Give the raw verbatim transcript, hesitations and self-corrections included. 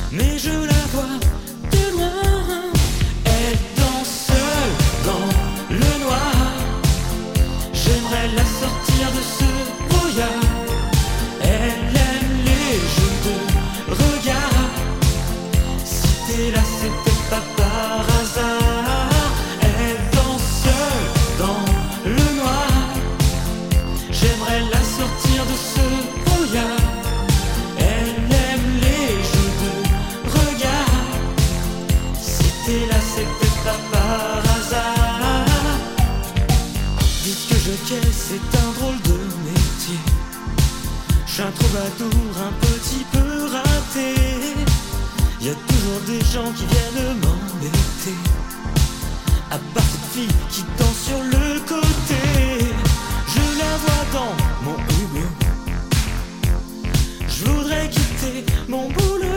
mais je la vois de loin. Elle danse seule dans le noir. J'aimerais la sortir de ce brouillard. Elle aime les jeux de regard. Si t'es là, c'était pas par hasard. Elle danse seule dans le noir. J'aimerais la sortir de ce brouillard. Elle aime les jeux de regard. Si t'es là, c'était pas par hasard. Dites que je quitte, c'est un drôle de métier. J'suis un troubadour un petit peu raté. Y'a toujours des gens qui viennent m'embêter. À part cette fille qui danse sur le côté. Je la vois dans mon humour. Je voudrais quitter mon boulot.